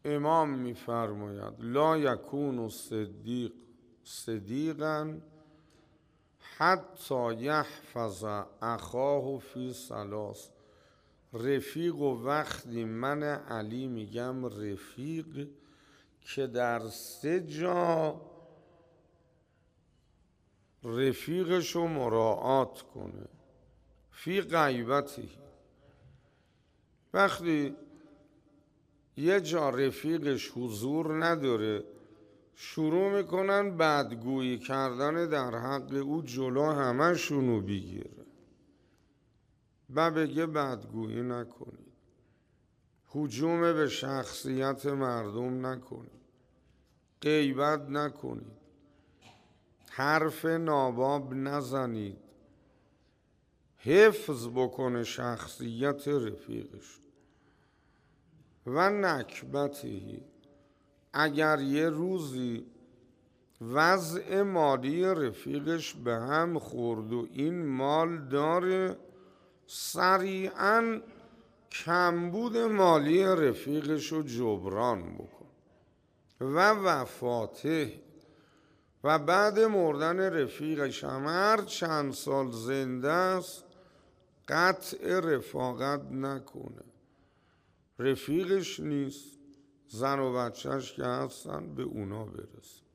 امام میفرماید لا یکون صدیقا حتی یحفظ اخاه فی ثلاث. رفیق و وقتی من علی میگم رفیق که در 3 جا رفیقشو مراعات کنه. فی غیبتی، وقتی یه جا رفیقش حضور نداره شروع میکنن بدگویی کردن در حق او، جلو همشونو بگیره و بگه بدگویی نکنید، هجوم به شخصیت مردم نکنید، غیبت نکنید، حرف ناباب نزنید، حفظ بکنه شخصیت رفیقش. و نکبتی، اگر یه روزی وضع مالی رفیقش به هم خورد و این مال داره، سریعا کمبود مالی رفیقش رو جبران بکن. و وفاته، و بعد مردن رفیقش هم هر چند سال زنده است قطع رفاقت نکنه. رفیقش نیست، زن و بچهش که هستن به اونا برسه.